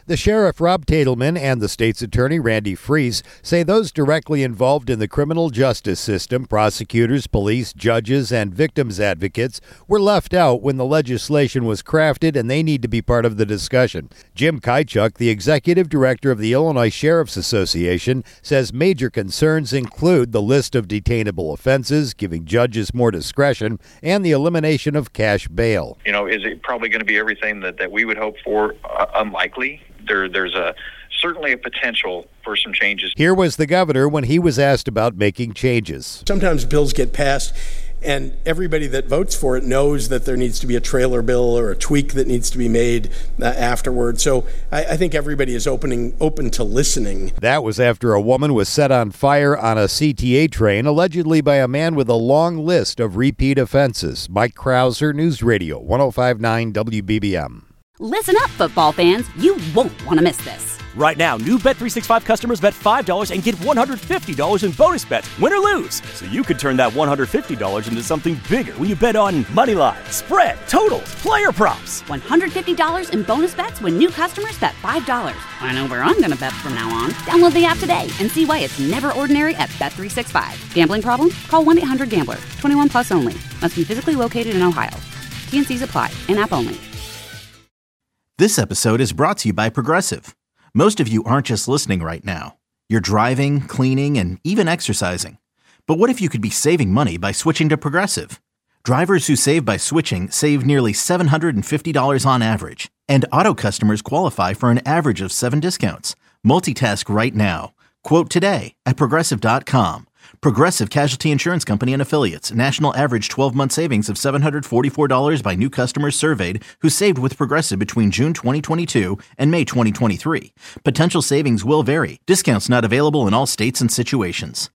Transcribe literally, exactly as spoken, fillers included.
The sheriff, Rob Tatelman, and the state's attorney, Randy Freese, say those directly involved in the criminal justice system, prosecutors, police, judges, and victims advocates, were left out when the legislation was crafted, and they need to be part of the discussion. Jim Kajchuk, the executive director of the Illinois Sheriff's Association, says major concerns include the list of detainable offenses, giving judges more discretion, and the elimination of cash bail. You know, is it probably going to be everything that, that we would hope for? Uh, unlikely. There, there's a certainly a potential for some changes. Here was the governor when he was asked about making changes. Sometimes bills get passed and everybody that votes for it knows that there needs to be a trailer bill or a tweak that needs to be made uh, afterward. So I, I think everybody is opening, open to listening. That was after a woman was set on fire on a C T A train, allegedly by a man with a long list of repeat offenses. Mike Krauser, News Radio, one oh five point nine W B B M. Listen up, football fans. You won't want to miss this. Right now, new Bet three sixty-five customers bet five dollars and get one hundred fifty dollars in bonus bets, win or lose. So you could turn that one hundred fifty dollars into something bigger when you bet on money line, spread, totals, player props. one hundred fifty dollars in bonus bets when new customers bet five dollars. I know where I'm going to bet from now on. Download the app today and see why it's never ordinary at Bet three sixty-five. Gambling problem? Call one eight hundred gambler. twenty-one plus only. Must be physically located in Ohio. T and C's apply. In-app only. This episode is brought to you by Progressive. Most of you aren't just listening right now. You're driving, cleaning, and even exercising. But what if you could be saving money by switching to Progressive? Drivers who save by switching save nearly seven hundred fifty dollars on average. And auto customers qualify for an average of seven discounts. Multitask right now. Quote today at Progressive dot com. Progressive Casualty Insurance Company and Affiliates. National average twelve-month savings of seven hundred forty-four dollars by new customers surveyed who saved with Progressive between June twenty twenty-two and May twenty twenty-three. Potential savings will vary. Discounts not available in all states and situations.